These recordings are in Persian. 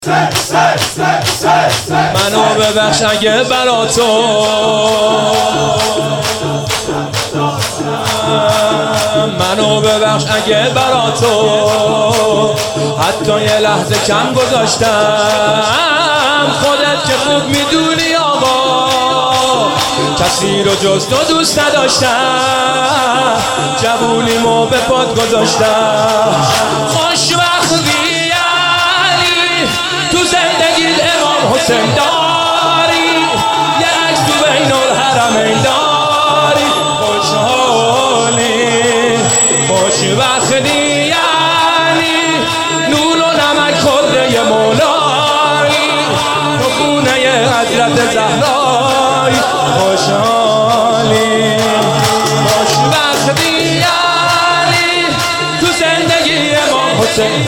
منو ببخش اگه برا تو منو ببخش اگه برا تو حتی یه لحظه کم گذاشتم. خودت که خوب میدونی آقا کسی رو جز تو دوست نداشتم. جوونیمو به پات گذاشتم. خوشبختی علی تو زندگی امام حسین داری، یه عکس تو بین الحرمین داری. خوشحالی خوشبختی علی نون و نمک خورده ی مولایی تو خونه ی حضرت زهرایی. خوشحالی خوشبختی علی تو زندگی امام حسین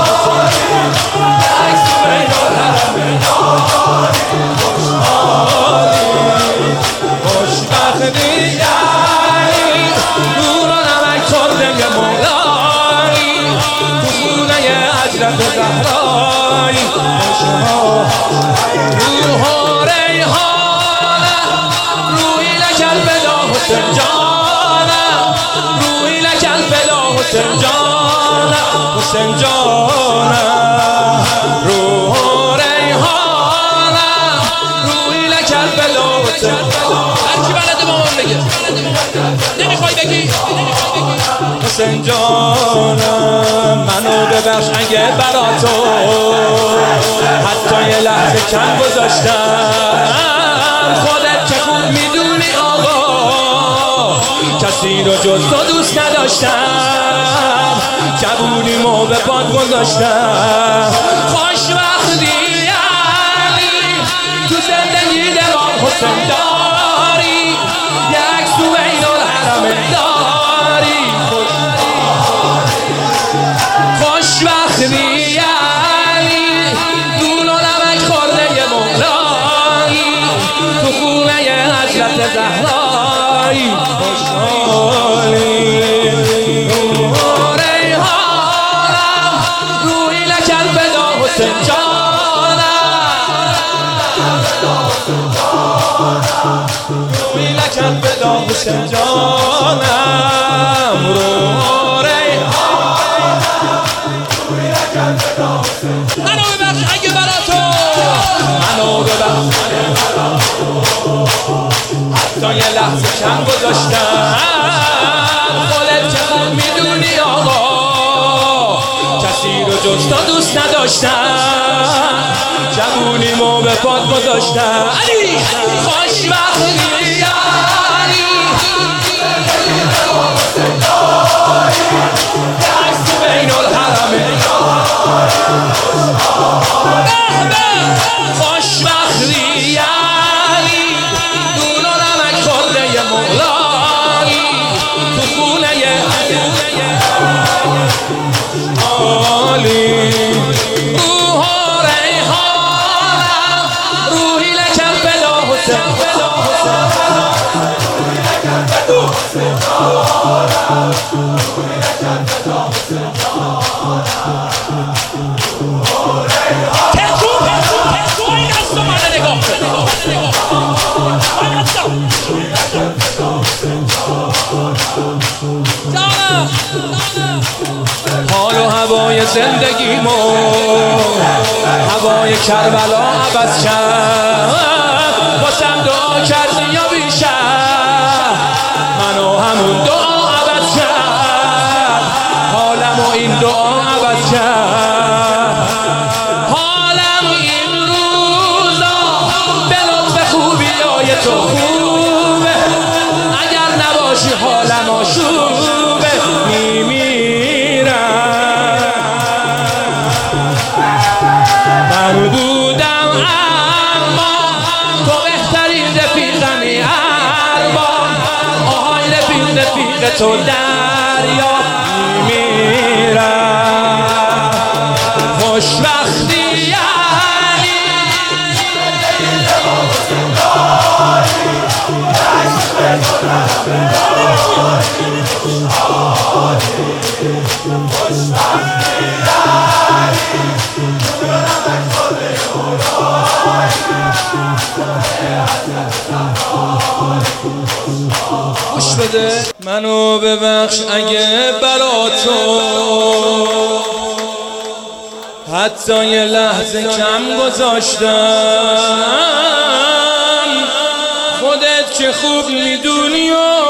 خوشبختی علی نور و نمک خورده ی مولایی تو خونه ی حضرت زهرایی. روح و ریحانم روحی لکل فدا حسین جانم، روحی لکل فدا حسین جانم، حسین جانم. روح و ریحانم روحی لکل فدا حسین جانم. هرکی بلده با من بگه، نمیخوای بگی حسین جانم. منو ببخش اگه برا تو حتی یه لحظه کم گذاشتم. خودت که خوب میدونی آقا کسی رو جز تو دوست نداشتم. جوونیمو به پات گذاشتم. خوشبختی علی تو زندگی امام حسین داری، یه عکس تو بین الحرمین داری. خوشبختی علی نون و نمک خورده ی مولایی تو خونه ی حضرت زهرایی. خوشحالی روح و ریحانم روحی لکل فدا حسین جانم، روحی لکل فدا حسین جانم. روح و ریحانم منو ببخش اگه برا تو منو ببخش اگه برا تو حتی یه لحظه کم گذاشتم. خودت که خوب میدونی آقا کسی رو جز تو دوست نداشتم. جوونیمو به پات گذاشتم. علی خوشبختی علی عکس تو بین الحرمین خوشبختی علی نون و نمک خورده ی مولایی تو خونه ی عالی. روح و ریحانم روحی لکل فدا حسین حال و هوای زندگیمو هوای کربلا عوض کرد. واسم دعا کردی یا بیشتر منو همون دعا عوض کرد. حالمو این دعا عوض کرد. حالم این روزا به لطف خوبی های تو خوبه. اگر نباشی حالم آشوبه میمیرم. من بودم اما تو بهترین رفیقمی ارباب. آهای رفیق تو دریا میمیرم. خوشبختی علی خوشبختی علی گوش بده منو ببخش اگه برا تو حتی یه لحظه کم گذاشتم، خودت که خوب میدونی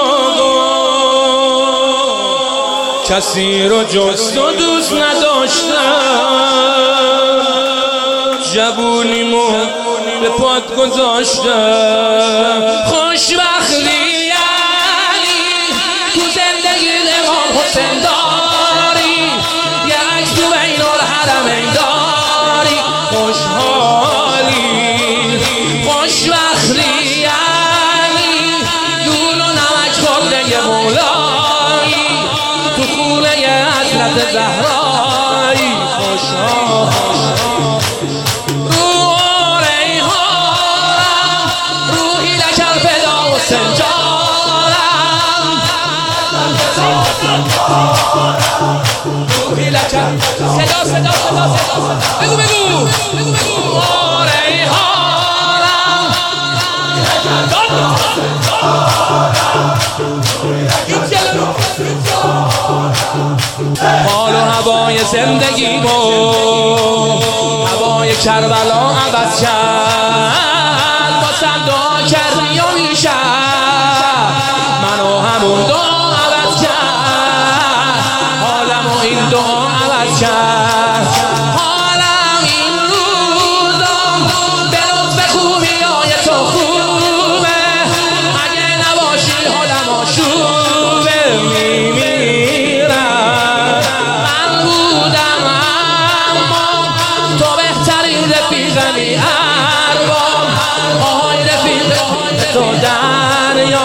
کسی رو جز تو دوست نداشتم، جوونیمو به پات گذاشتم. خوشبختی یعنی تو زندگی امام حسین داری، یه عکس تو بین الحرمین داری، خوشحالی. خوشبختی یعنی نون و نمک خورده مولایی تو خونه حضرت زهرایی، خوشحال. صدا بگو حال و هوای زندگی با هوای کربلا عوض کرد، باسم دعا کردی و میشد منو همون دعا عوض کرد، حالم و این دعا عوض کرد. حالم این روزم به لطف خوبیای تو خوبه، اگه نباشی حالم آشوبه، میمیرم. من بودم اما تو بهترین رفیقمی ارباب، آهای رفیق تو دریا،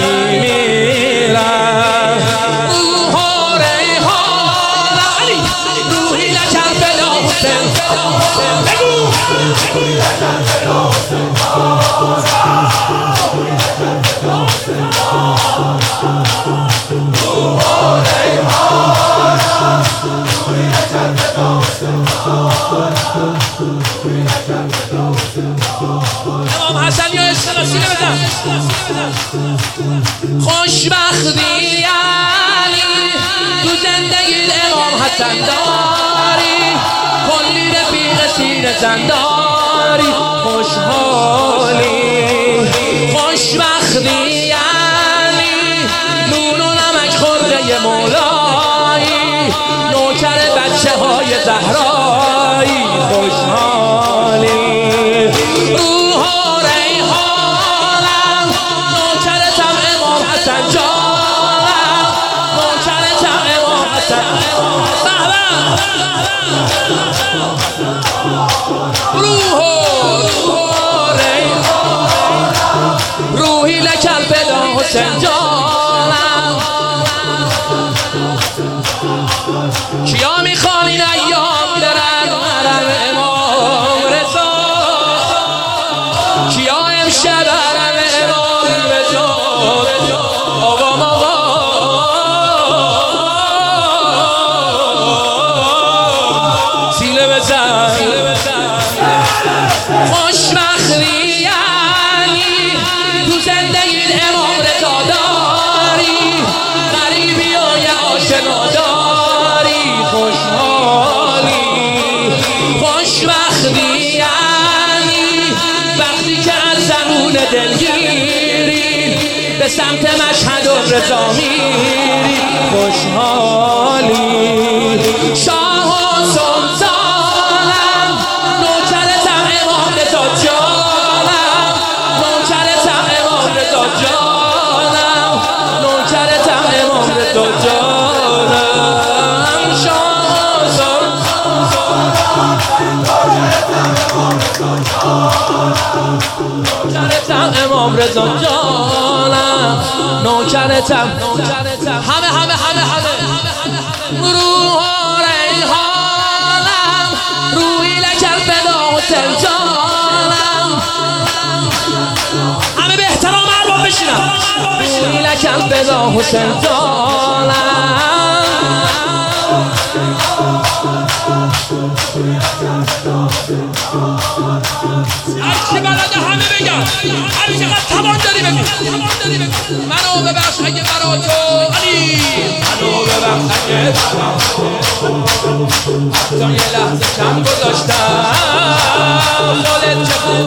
میمیرم. روحی لکن فدا حسین، بگو امام حسن یا عشق سینه بزن. خوشبختی یعنی تو زندگی امام حسن داری، کلی رفیق سینه زن داری، خوشحالی. خوشبختی یعنی نون و نمک خورده مولایی، نوکر بچه های زهرایی، خوشحالی. روح و ریحانم نوکرتم امام حسن جانم، نوکرتم امام حسن. روح و ریحانم روحی لکن فدا حسین جانم. کیا میخوان این ایام برن حرم امام رضا؟ کیا امشب حرم امام رضا؟ آقا سینه بزن. خوشبختی یعنی تو زندگی امام رضا داری، غریبی و یه آشنا داری، خوشحالی. خوشبختی یعنی وقتی که از زمون دلگیری به سمت مشهد و رضا میری، خوشحالی. شاه و سلطانم نوکرتم امام رضا جانم، نوکرتم امام رضا جانم، نوکرتم امام رضا جانم. شاه و نوکرتم امام رضا جانم، نوکرتم. همه روح و ریحانم روحی لکن فدا حسین جانم. همه به احترام ارباب بشینم. روحی لکن فدا حسین جانم. هرچی بلده همه بگم، هر چقدر توان داری بگو. منو ببخش اگه برا تو علی، منو ببخش اگه حتی یه لحظه کم گذاشتم. خودت چه خوب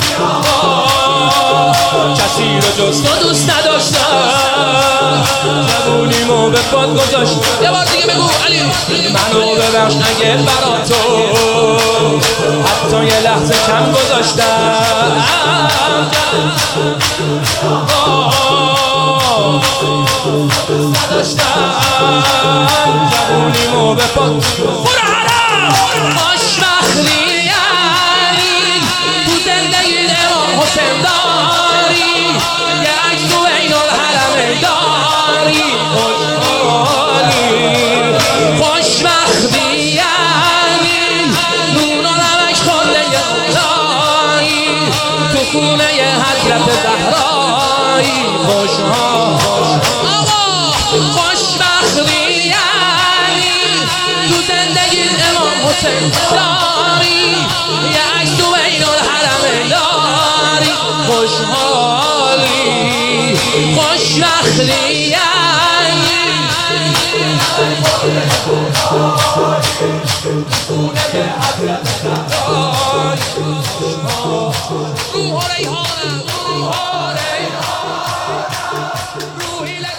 کسی رو جز تو دوست نداشتم. جوونیمو به پاد گذاشتم. یه بار دیگه بگو علی، منو ببخش اگه برا تو حتی یه لحظه کم گذاشتم. جوونیمو به پاد برو حرام. خوشبختی تو زندگی امام حسین داری، یه عکس تو بین الحرم داری. خوشبختی نون و نمک خورده داری، تو خونه حضرت زهرایی. خوشبختی تو زندگی امام حسین داری، یه عکس تو بین الحرم داری. خوشحالی خوشبختی روح ریحانه روحی